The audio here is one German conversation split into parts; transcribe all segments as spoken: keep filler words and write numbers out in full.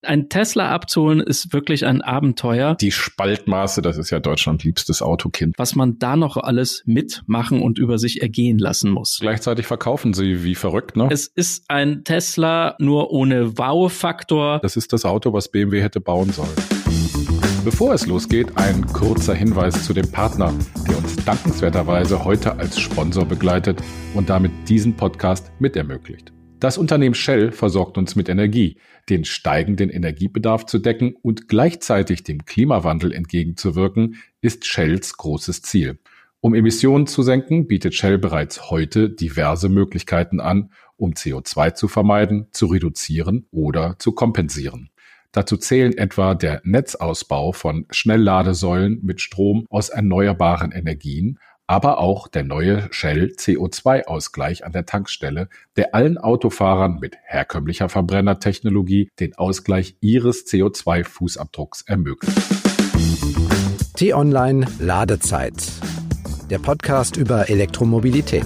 Ein Tesla abzuholen ist wirklich ein Abenteuer. Die Spaltmaße, das ist ja Deutschlands liebstes Autokind. Was man da noch alles mitmachen und über sich ergehen lassen muss. Gleichzeitig verkaufen sie wie verrückt, ne? Es ist ein Tesla nur ohne Wow-Faktor. Das ist das Auto, was B M W hätte bauen sollen. Bevor es losgeht, ein kurzer Hinweis zu dem Partner, der uns dankenswerterweise heute als Sponsor begleitet und damit diesen Podcast mit ermöglicht. Das Unternehmen Shell versorgt uns mit Energie, den steigenden Energiebedarf zu decken und gleichzeitig dem Klimawandel entgegenzuwirken, ist Shells großes Ziel. Um Emissionen zu senken, bietet Shell bereits heute diverse Möglichkeiten an, um C O zwei zu vermeiden, zu reduzieren oder zu kompensieren. Dazu zählen etwa der Netzausbau von Schnellladesäulen mit Strom aus erneuerbaren Energien, aber auch der neue Shell C O zwei Ausgleich an der Tankstelle, der allen Autofahrern mit herkömmlicher Verbrennertechnologie den Ausgleich ihres C O zwei Fußabdrucks ermöglicht. T-Online Ladezeit. Der Podcast über Elektromobilität.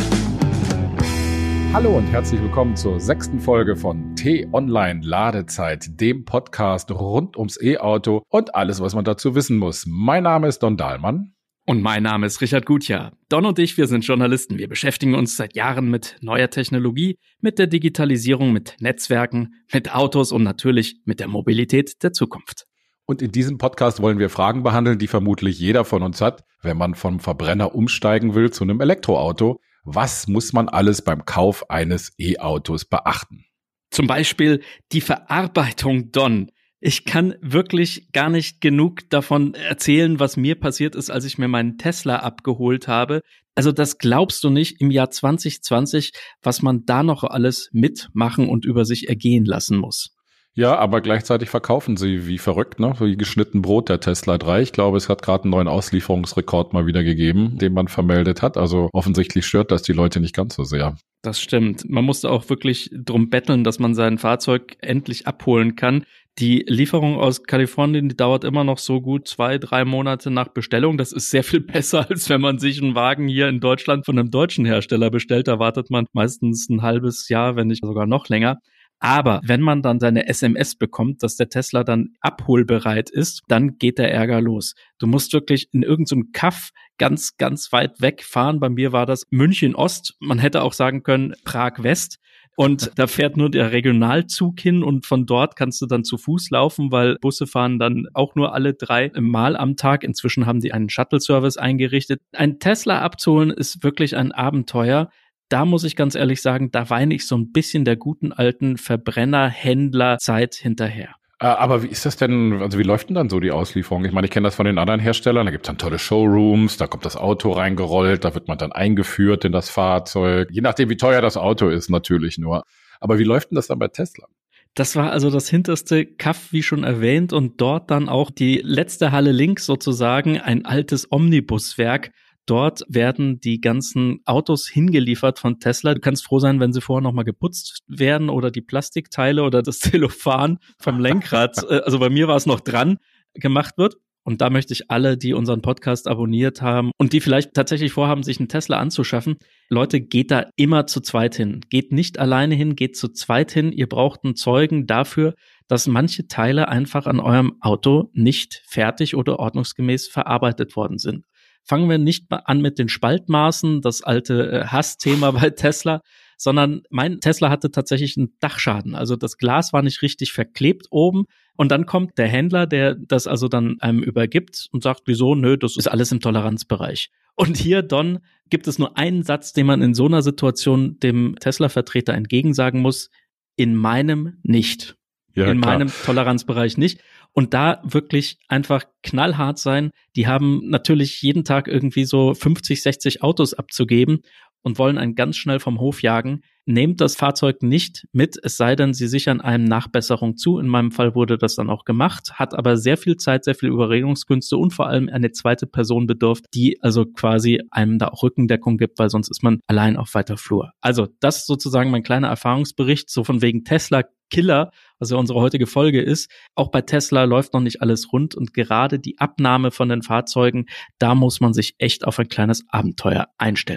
Hallo und herzlich willkommen zur sechsten Folge von T-Online Ladezeit, dem Podcast rund ums E-Auto und alles, was man dazu wissen muss. Mein Name ist Don Dahlmann. Und mein Name ist Richard Gutjahr. Don und ich, wir sind Journalisten. Wir beschäftigen uns seit Jahren mit neuer Technologie, mit der Digitalisierung, mit Netzwerken, mit Autos und natürlich mit der Mobilität der Zukunft. Und in diesem Podcast wollen wir Fragen behandeln, die vermutlich jeder von uns hat, wenn man vom Verbrenner umsteigen will zu einem Elektroauto. Was muss man alles beim Kauf eines E-Autos beachten? Zum Beispiel die Verarbeitung, Don. Ich kann wirklich gar nicht genug davon erzählen, was mir passiert ist, als ich mir meinen Tesla abgeholt habe. Also das glaubst du nicht im Jahr zwanzig zwanzig, was man da noch alles mitmachen und über sich ergehen lassen muss. Ja, aber gleichzeitig verkaufen sie wie verrückt, ne? Wie geschnitten Brot der Tesla drei. Ich glaube, es hat gerade einen neuen Auslieferungsrekord mal wieder gegeben, den man vermeldet hat. Also offensichtlich stört das die Leute nicht ganz so sehr. Das stimmt. Man musste auch wirklich drum betteln, dass man sein Fahrzeug endlich abholen kann. Die Lieferung aus Kalifornien, die dauert immer noch so gut zwei, drei Monate nach Bestellung. Das ist sehr viel besser, als wenn man sich einen Wagen hier in Deutschland von einem deutschen Hersteller bestellt. Da wartet man meistens ein halbes Jahr, wenn nicht sogar noch länger. Aber wenn man dann seine S M S bekommt, dass der Tesla dann abholbereit ist, dann geht der Ärger los. Du musst wirklich in irgendeinem Kaff ganz, ganz weit wegfahren. Bei mir war das München Ost. Man hätte auch sagen können Prag West. Und da fährt nur der Regionalzug hin und von dort kannst du dann zu Fuß laufen, weil Busse fahren dann auch nur alle drei Mal am Tag. Inzwischen haben die einen Shuttle-Service eingerichtet. Ein Tesla abzuholen ist wirklich ein Abenteuer. Da muss ich ganz ehrlich sagen, da weine ich so ein bisschen der guten alten Verbrenner-Händler-Zeit hinterher. Aber wie ist das denn, also wie läuft denn dann so die Auslieferung? Ich meine, ich kenne das von den anderen Herstellern, da gibt es dann tolle Showrooms, da kommt das Auto reingerollt, da wird man dann eingeführt in das Fahrzeug, je nachdem wie teuer das Auto ist natürlich nur. Aber wie läuft denn das dann bei Tesla? Das war also das hinterste Kaff, wie schon erwähnt, und dort dann auch die letzte Halle links sozusagen, ein altes Omnibuswerk. Dort werden die ganzen Autos hingeliefert von Tesla. Du kannst froh sein, wenn sie vorher nochmal geputzt werden oder die Plastikteile oder das Zellophan vom Lenkrad, also bei mir war es noch dran, gemacht wird. Und da möchte ich alle, die unseren Podcast abonniert haben und die vielleicht tatsächlich vorhaben, sich einen Tesla anzuschaffen, Leute, geht da immer zu zweit hin. Geht nicht alleine hin, geht zu zweit hin. Ihr braucht einen Zeugen dafür, dass manche Teile einfach an eurem Auto nicht fertig oder ordnungsgemäß verarbeitet worden sind. Fangen wir nicht mal an mit den Spaltmaßen, das alte Hassthema bei Tesla, sondern mein Tesla hatte tatsächlich einen Dachschaden. Also das Glas war nicht richtig verklebt oben und dann kommt der Händler, der das also dann einem übergibt und sagt, wieso? Nö, das ist alles im Toleranzbereich. Und hier, Don, gibt es nur einen Satz, den man in so einer Situation dem Tesla-Vertreter entgegensagen muss: in meinem nicht. Ja, in klar. Meinem Toleranzbereich nicht. Und da wirklich einfach knallhart sein. Die haben natürlich jeden Tag irgendwie so fünfzig, sechzig Autos abzugeben und wollen einen ganz schnell vom Hof jagen. Nehmt das Fahrzeug nicht mit, es sei denn, sie sichern einem Nachbesserung zu. In meinem Fall wurde das dann auch gemacht, hat aber sehr viel Zeit, sehr viel Überredungskünste und vor allem eine zweite Person bedurft, die also quasi einem da auch Rückendeckung gibt, weil sonst ist man allein auf weiter Flur. Also das ist sozusagen mein kleiner Erfahrungsbericht, so von wegen Tesla Killer, was ja unsere heutige Folge ist. Auch bei Tesla läuft noch nicht alles rund und gerade die Abnahme von den Fahrzeugen, da muss man sich echt auf ein kleines Abenteuer einstellen.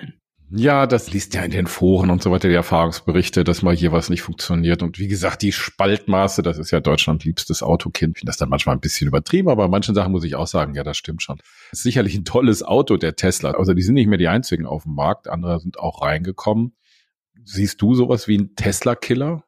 Ja, das liest ja in den Foren und so weiter, die Erfahrungsberichte, dass mal hier was nicht funktioniert. Und wie gesagt, die Spaltmaße, das ist ja Deutschland liebstes Autokind. Ich finde das dann manchmal ein bisschen übertrieben, aber bei manchen Sachen muss ich auch sagen, ja, das stimmt schon. Das ist sicherlich ein tolles Auto, der Tesla. Also die sind nicht mehr die einzigen auf dem Markt, andere sind auch reingekommen. Siehst du sowas wie ein Tesla-Killer?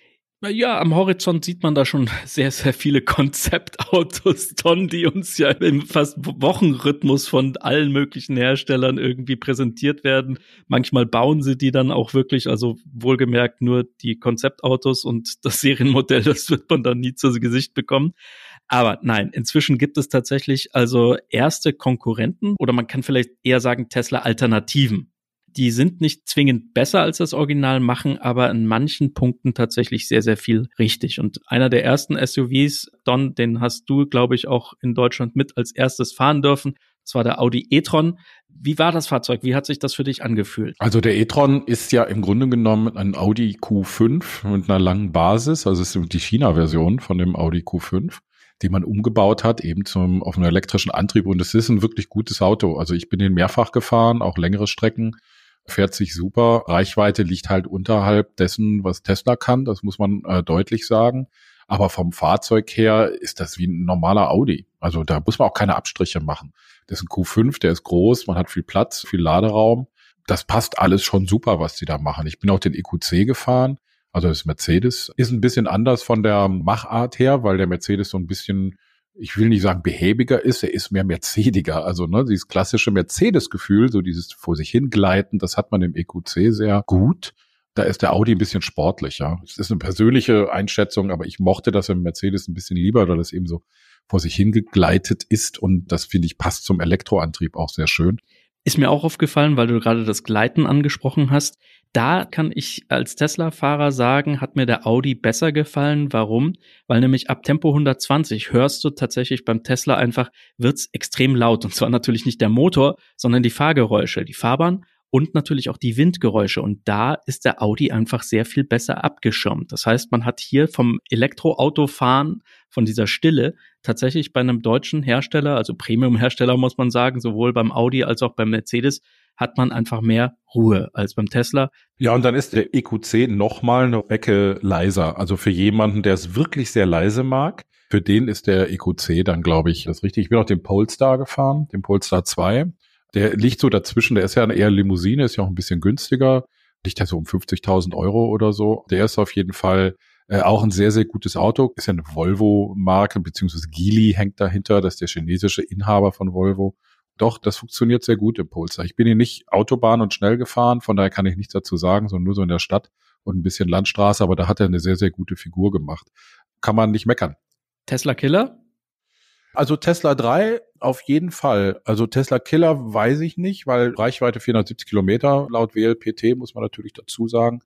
Ja, am Horizont sieht man da schon sehr, sehr viele Konzeptautos, Don, die uns ja im fast Wochenrhythmus von allen möglichen Herstellern irgendwie präsentiert werden. Manchmal bauen sie die dann auch wirklich, also wohlgemerkt nur die Konzeptautos und das Serienmodell, das wird man dann nie zu Gesicht bekommen. Aber nein, inzwischen gibt es tatsächlich also erste Konkurrenten oder man kann vielleicht eher sagen Tesla-Alternativen. Die sind nicht zwingend besser als das Original, machen aber in manchen Punkten tatsächlich sehr, sehr viel richtig. Und einer der ersten S U Vs, Don, den hast du, glaube ich, auch in Deutschland mit als erstes fahren dürfen. Das war der Audi e-tron. Wie war das Fahrzeug? Wie hat sich das für dich angefühlt? Also der e-tron ist ja im Grunde genommen ein Audi Q fünf mit einer langen Basis. Also es ist die China-Version von dem Audi Q fünf, die man umgebaut hat, eben zum auf einen elektrischen Antrieb. Und es ist ein wirklich gutes Auto. Also ich bin den mehrfach gefahren, auch längere Strecken. Fährt sich super. Reichweite liegt halt unterhalb dessen, was Tesla kann. Das muss man äh, deutlich sagen. Aber vom Fahrzeug her ist das wie ein normaler Audi. Also da muss man auch keine Abstriche machen. Das ist ein Q fünf, der ist groß, man hat viel Platz, viel Laderaum. Das passt alles schon super, was die da machen. Ich bin auch den E Q C gefahren. Also das Mercedes ist ein bisschen anders von der Machart her, weil der Mercedes so ein bisschen, ich will nicht sagen behäbiger ist, er ist mehr Mercediger. Also ne, dieses klassische Mercedes-Gefühl, so dieses vor sich hingleiten, das hat man im E Q C sehr gut. Da ist der Audi ein bisschen sportlicher. Es ist eine persönliche Einschätzung, aber ich mochte das im Mercedes ein bisschen lieber, weil das eben so vor sich hingegleitet ist. Und das, finde ich, passt zum Elektroantrieb auch sehr schön. Ist mir auch aufgefallen, weil du gerade das Gleiten angesprochen hast. Da kann ich als Tesla-Fahrer sagen, hat mir der Audi besser gefallen. Warum? Weil nämlich ab Tempo hundertzwanzig hörst du tatsächlich beim Tesla einfach, wird's extrem laut. Und zwar natürlich nicht der Motor, sondern die Fahrgeräusche, die Fahrbahn und natürlich auch die Windgeräusche. Und da ist der Audi einfach sehr viel besser abgeschirmt. Das heißt, man hat hier vom Elektroautofahren, von dieser Stille, tatsächlich bei einem deutschen Hersteller, also Premium-Hersteller muss man sagen, sowohl beim Audi als auch beim Mercedes, hat man einfach mehr Ruhe als beim Tesla. Ja, und dann ist der E Q C nochmal eine Ecke leiser. Also für jemanden, der es wirklich sehr leise mag, für den ist der E Q C dann, glaube ich, das richtig. Ich bin auch den Polestar gefahren, den Polestar zwei. Der liegt so dazwischen, der ist ja eher Limousine, ist ja auch ein bisschen günstiger. Liegt ja so um fünfzigtausend Euro oder so. Der ist auf jeden Fall äh, auch ein sehr, sehr gutes Auto. Ist ja eine Volvo-Marke, beziehungsweise Geely hängt dahinter. Das ist der chinesische Inhaber von Volvo. Doch, das funktioniert sehr gut im Polestar. Ich bin hier nicht Autobahn und schnell gefahren, von daher kann ich nichts dazu sagen, sondern nur so in der Stadt und ein bisschen Landstraße. Aber da hat er eine sehr, sehr gute Figur gemacht. Kann man nicht meckern. Tesla Killer? Also Tesla drei auf jeden Fall. Also Tesla Killer weiß ich nicht, weil Reichweite vierhundertsiebzig Kilometer laut W L P T, muss man natürlich dazu sagen.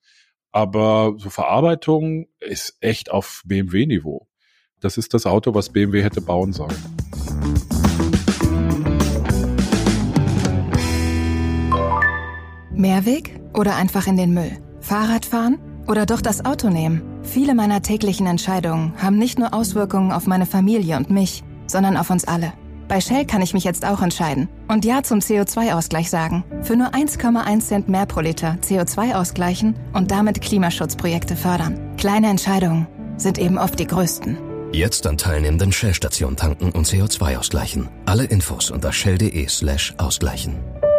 Aber so Verarbeitung ist echt auf B M W-Niveau. Das ist das Auto, was B M W hätte bauen sollen. Mehrweg oder einfach in den Müll? Fahrradfahren oder doch das Auto nehmen? Viele meiner täglichen Entscheidungen haben nicht nur Auswirkungen auf meine Familie und mich, sondern auf uns alle. Bei Shell kann ich mich jetzt auch entscheiden und Ja zum C O zwei Ausgleich sagen. Für nur eins Komma eins Cent mehr pro Liter C O zwei ausgleichen und damit Klimaschutzprojekte fördern. Kleine Entscheidungen sind eben oft die größten. Jetzt an teilnehmenden Shell-Stationen tanken und C O zwei ausgleichen. Alle Infos unter shell.de slash ausgleichen.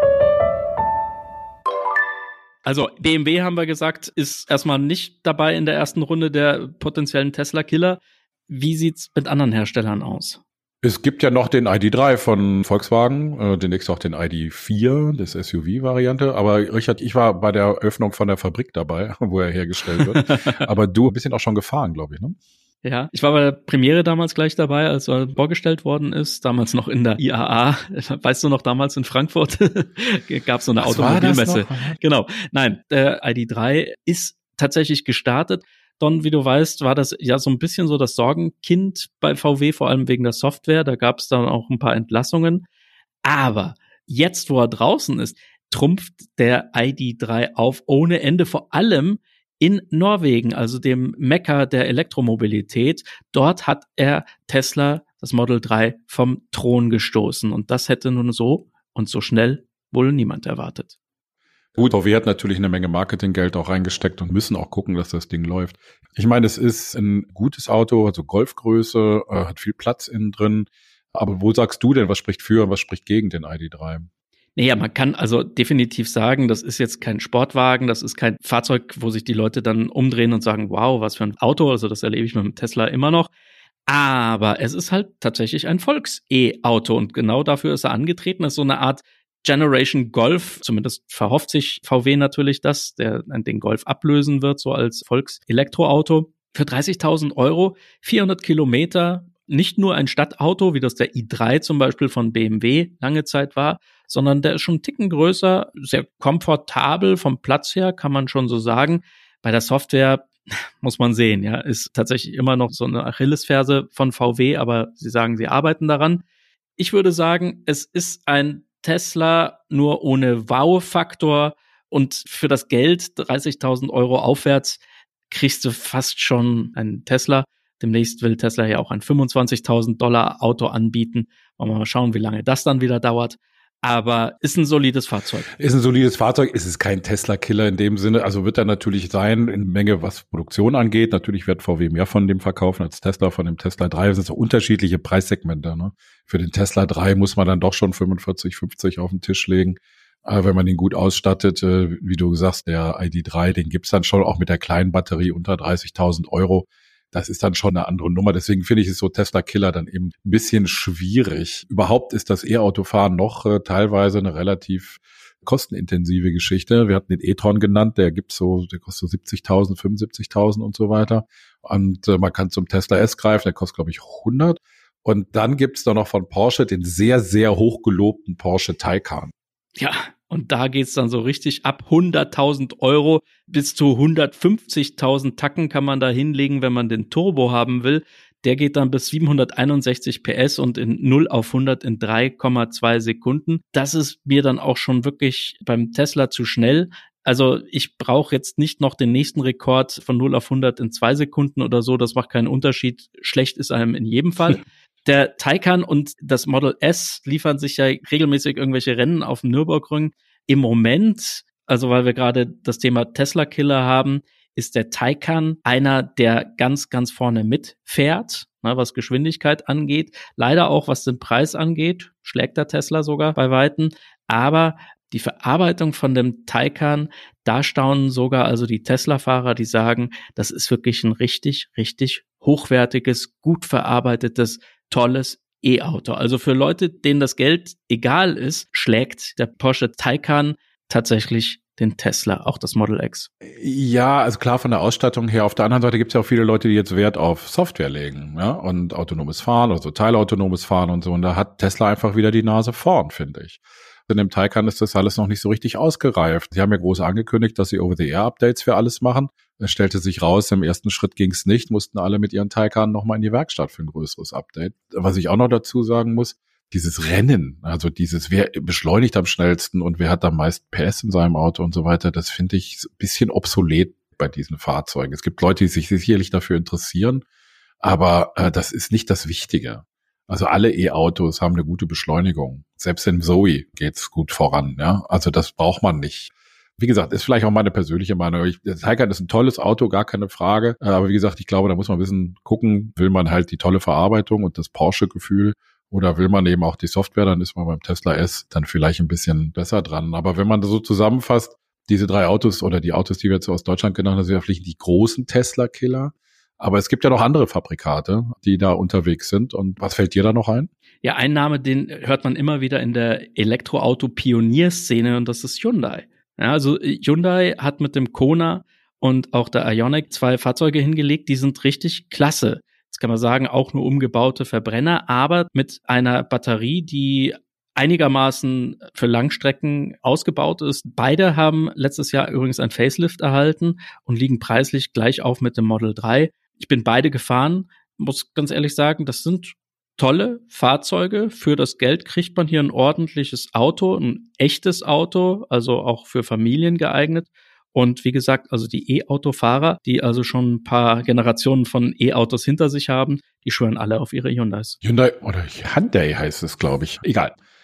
Also B M W, haben wir gesagt, ist erstmal nicht dabei in der ersten Runde der potenziellen Tesla-Killer. Wie sieht's mit anderen Herstellern aus? Es gibt ja noch den I D drei von Volkswagen, äh, demnächst auch den I D vier, das S U V-Variante. Aber Richard, ich war bei der Eröffnung von der Fabrik dabei, wo er hergestellt wird. Aber du bist ihn auch schon gefahren, glaube ich, ne? Ja, ich war bei der Premiere damals gleich dabei, als er vorgestellt worden ist, damals noch in der I A A. Weißt du noch, damals in Frankfurt gab es so eine Automobilmesse. Genau. Nein, der I D drei ist tatsächlich gestartet. Don, wie du weißt, war das ja so ein bisschen so das Sorgenkind bei V W, vor allem wegen der Software. Da gab es dann auch ein paar Entlassungen. Aber jetzt, wo er draußen ist, trumpft der I D drei auf ohne Ende, vor allem in Norwegen, also dem Mekka der Elektromobilität. Dort hat er Tesla, das Model drei, vom Thron gestoßen. Und das hätte nun so und so schnell wohl niemand erwartet. Gut, V W hat natürlich eine Menge Marketinggeld auch reingesteckt und müssen auch gucken, dass das Ding läuft. Ich meine, es ist ein gutes Auto, also Golfgröße, äh, hat viel Platz innen drin. Aber wo sagst du denn, was spricht für und was spricht gegen den I D drei? Naja, man kann also definitiv sagen, das ist jetzt kein Sportwagen, das ist kein Fahrzeug, wo sich die Leute dann umdrehen und sagen, wow, was für ein Auto, also das erlebe ich mit dem Tesla immer noch. Aber es ist halt tatsächlich ein Volks-E-Auto und genau dafür ist er angetreten. Das ist so eine Art Generation Golf, zumindest verhofft sich V W natürlich das, der den Golf ablösen wird, so als Volks-Elektroauto. Für dreißigtausend Euro, vierhundert Kilometer, nicht nur ein Stadtauto, wie das der i drei zum Beispiel von B M W lange Zeit war, sondern der ist schon einen Ticken größer, sehr komfortabel vom Platz her, kann man schon so sagen. Bei der Software muss man sehen, ja, ist tatsächlich immer noch so eine Achillesferse von V W, aber sie sagen, sie arbeiten daran. Ich würde sagen, es ist ein Tesla nur ohne Wow-Faktor und für das Geld dreißigtausend Euro aufwärts kriegst du fast schon einen Tesla. Demnächst will Tesla ja auch ein fünfundzwanzigtausend Dollar Auto anbieten. Wollen wir mal schauen, wie lange das dann wieder dauert. Aber ist ein solides Fahrzeug. Ist ein solides Fahrzeug, ist es kein Tesla-Killer in dem Sinne. Also wird er natürlich sein, in Menge, was Produktion angeht. Natürlich wird V W mehr von dem verkaufen als Tesla, von dem Tesla drei. Das sind so unterschiedliche Preissegmente, ne? Für den Tesla drei muss man dann doch schon fünfundvierzig, fünfzig auf den Tisch legen. Aber wenn man ihn gut ausstattet, wie du sagst, der I D drei, den gibt's dann schon auch mit der kleinen Batterie unter dreißigtausend Euro. Das ist dann schon eine andere Nummer. Deswegen finde ich es so Tesla-Killer dann eben ein bisschen schwierig. Überhaupt ist das E-Autofahren noch äh, teilweise eine relativ kostenintensive Geschichte. Wir hatten den e-tron genannt, der gibt so, der kostet so siebzigtausend, fünfundsiebzigtausend und so weiter. Und äh, man kann zum Tesla S greifen, der kostet, glaube ich, hundert. Und dann gibt's da noch von Porsche den sehr, sehr hochgelobten Porsche Taycan. Ja, und da geht's dann so richtig ab. hunderttausend Euro bis zu hundertfünfzigtausend Tacken kann man da hinlegen, wenn man den Turbo haben will. Der geht dann bis siebenhunderteinundsechzig P S und in null auf hundert in drei Komma zwei Sekunden. Das ist mir dann auch schon wirklich beim Tesla zu schnell. Also ich brauche jetzt nicht noch den nächsten Rekord von null auf hundert in zwei Sekunden oder so. Das macht keinen Unterschied. Schlecht ist einem in jedem Fall. Der Taycan und das Model S liefern sich ja regelmäßig irgendwelche Rennen auf dem Nürburgring. Im Moment, also weil wir gerade das Thema Tesla-Killer haben, ist der Taycan einer, der ganz, ganz vorne mitfährt, ne, was Geschwindigkeit angeht. Leider auch, was den Preis angeht, schlägt der Tesla sogar bei Weitem. Aber die Verarbeitung von dem Taycan, da staunen sogar also die Tesla-Fahrer, die sagen, das ist wirklich ein richtig, richtig hochwertiges, gut verarbeitetes, tolles E-Auto. Also für Leute, denen das Geld egal ist, schlägt der Porsche Taycan tatsächlich den Tesla, auch das Model X. Ja, also klar von der Ausstattung her. Auf der anderen Seite gibt es ja auch viele Leute, die jetzt Wert auf Software legen, ja, und autonomes Fahren, also teilautonomes Fahren und so. Und da hat Tesla einfach wieder die Nase vorn, finde ich. In dem Taycan ist das alles noch nicht so richtig ausgereift. Sie haben ja groß angekündigt, dass sie Over-the-Air-Updates für alles machen. Es stellte sich raus, im ersten Schritt ging es nicht, mussten alle mit ihren Taycan nochmal in die Werkstatt für ein größeres Update. Was ich auch noch dazu sagen muss, dieses Rennen, also dieses, wer beschleunigt am schnellsten und wer hat am meisten P S in seinem Auto und so weiter, das finde ich ein bisschen obsolet bei diesen Fahrzeugen. Es gibt Leute, die sich sicherlich dafür interessieren, aber äh, das ist nicht das Wichtige. Also alle E-Autos haben eine gute Beschleunigung. Selbst in Zoe geht's gut voran, ja. Also das braucht man nicht. Wie gesagt, ist vielleicht auch meine persönliche Meinung. Ich, der Taycan ist ein tolles Auto, gar keine Frage. Aber wie gesagt, ich glaube, da muss man ein bisschen gucken, will man halt die tolle Verarbeitung und das Porsche-Gefühl oder will man eben auch die Software, dann ist man beim Tesla S dann vielleicht ein bisschen besser dran. Aber wenn man das so zusammenfasst, diese drei Autos oder die Autos, die wir jetzt aus Deutschland genannt haben, sind ja vielleicht die großen Tesla-Killer. Aber es gibt ja noch andere Fabrikate, die da unterwegs sind. Und was fällt dir da noch ein? Ja, ein Name, den hört man immer wieder in der Elektroauto-Pionierszene und das ist Hyundai. Ja, also Hyundai hat mit dem Kona und auch der Ioniq zwei Fahrzeuge hingelegt, die sind richtig klasse. Jetzt kann man sagen, auch nur umgebaute Verbrenner, aber mit einer Batterie, die einigermaßen für Langstrecken ausgebaut ist. Beide haben letztes Jahr übrigens ein Facelift erhalten und liegen preislich gleich auf mit dem Model drei. Ich bin beide gefahren, muss ganz ehrlich sagen, das sind tolle Fahrzeuge. Für das Geld kriegt man hier ein ordentliches Auto, ein echtes Auto, also auch für Familien geeignet. Und wie gesagt, also die E-Auto-Fahrer, die also schon ein paar Generationen von E-Autos hinter sich haben, die schwören alle auf ihre Hyundais. Hyundai oder Hyundai heißt es, glaube ich. Egal.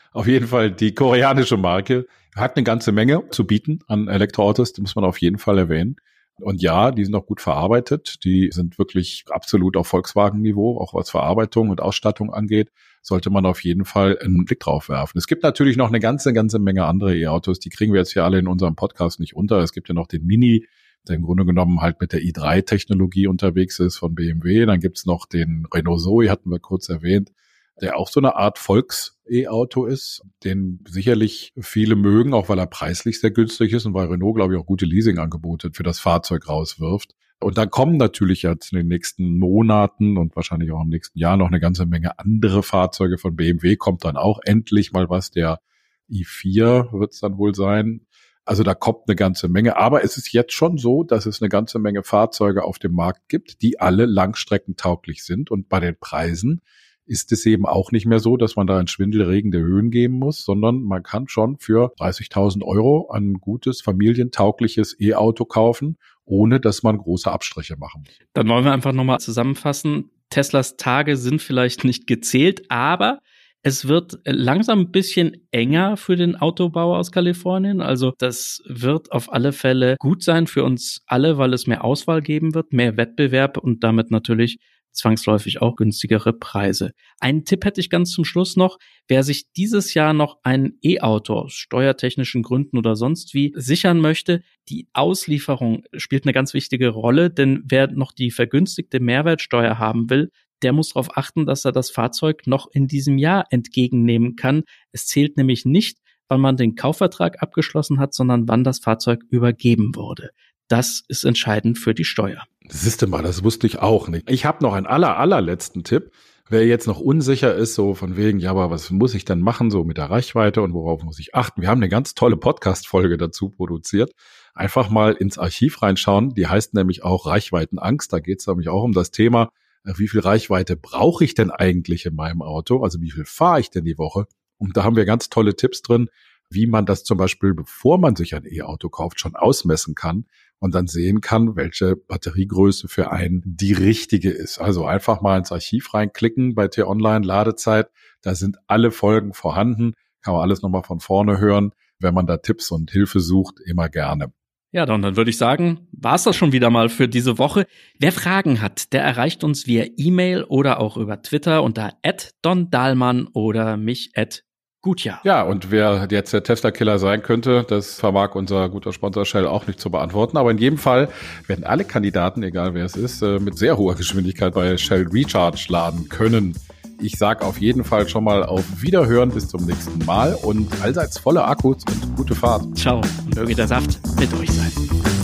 Auf jeden Fall die koreanische Marke hat eine ganze Menge zu bieten an Elektroautos, das muss man auf jeden Fall erwähnen. Und ja, die sind auch gut verarbeitet. Die sind wirklich absolut auf Volkswagen-Niveau, auch was Verarbeitung und Ausstattung angeht. Sollte man auf jeden Fall einen Blick drauf werfen. Es gibt natürlich noch eine ganze, ganze Menge andere E-Autos. Die kriegen wir jetzt hier alle in unserem Podcast nicht unter. Es gibt ja noch den Mini, der im Grunde genommen halt mit der i drei Technologie unterwegs ist von B M W. Dann gibt's noch den Renault Zoe, hatten wir kurz erwähnt, der auch so eine Art Volks-E-Auto ist, den sicherlich viele mögen, auch weil er preislich sehr günstig ist und weil Renault, glaube ich, auch gute Leasingangebote für das Fahrzeug rauswirft. Und dann kommen natürlich jetzt in den nächsten Monaten und wahrscheinlich auch im nächsten Jahr noch eine ganze Menge andere Fahrzeuge von B M W. Kommt dann auch endlich mal was, der i vier wird es dann wohl sein. Also da kommt eine ganze Menge. Aber es ist jetzt schon so, dass es eine ganze Menge Fahrzeuge auf dem Markt gibt, die alle langstreckentauglich sind. Und bei den Preisen ist es eben auch nicht mehr so, dass man da in schwindelerregende Höhen geben muss, sondern man kann schon für dreißigtausend Euro ein gutes, familientaugliches E-Auto kaufen, ohne dass man große Abstriche machen muss. Dann wollen wir einfach nochmal zusammenfassen. Teslas Tage sind vielleicht nicht gezählt, aber es wird langsam ein bisschen enger für den Autobauer aus Kalifornien. Also das wird auf alle Fälle gut sein für uns alle, weil es mehr Auswahl geben wird, mehr Wettbewerb und damit natürlich zwangsläufig auch günstigere Preise. Einen Tipp hätte ich ganz zum Schluss noch. Wer sich dieses Jahr noch ein E-Auto aus steuertechnischen Gründen oder sonst wie sichern möchte, die Auslieferung spielt eine ganz wichtige Rolle, denn wer noch die vergünstigte Mehrwertsteuer haben will, der muss darauf achten, dass er das Fahrzeug noch in diesem Jahr entgegennehmen kann. Es zählt nämlich nicht, wann man den Kaufvertrag abgeschlossen hat, sondern wann das Fahrzeug übergeben wurde. Das ist entscheidend für die Steuer. Siehste mal, das wusste ich auch nicht. Ich habe noch einen aller, allerletzten Tipp. Wer jetzt noch unsicher ist, so von wegen, ja, aber was muss ich denn machen, so mit der Reichweite und worauf muss ich achten? Wir haben eine ganz tolle Podcast-Folge dazu produziert. Einfach mal ins Archiv reinschauen. Die heißt nämlich auch Reichweitenangst. Da geht es nämlich auch um das Thema, wie viel Reichweite brauche ich denn eigentlich in meinem Auto? Also wie viel fahre ich denn die Woche? Und da haben wir ganz tolle Tipps drin, wie man das zum Beispiel, bevor man sich ein E-Auto kauft, schon ausmessen kann und dann sehen kann, welche Batteriegröße für einen die richtige ist. Also einfach mal ins Archiv reinklicken bei T-Online, Ladezeit. Da sind alle Folgen vorhanden. Kann man alles nochmal von vorne hören. Wenn man da Tipps und Hilfe sucht, immer gerne. Ja, dann, dann würde ich sagen, war's das schon wieder mal für diese Woche. Wer Fragen hat, der erreicht uns via E-Mail oder auch über Twitter unter at don dahlmann oder mich at gutjahr. Ja, und wer jetzt der Tesla-Killer sein könnte, das vermag unser guter Sponsor Shell auch nicht zu beantworten. Aber in jedem Fall werden alle Kandidaten, egal wer es ist, mit sehr hoher Geschwindigkeit bei Shell Recharge laden können. Ich sag auf jeden Fall schon mal auf Wiederhören bis zum nächsten Mal und allseits volle Akkus und gute Fahrt. Ciao und möge der Saft mit euch sein.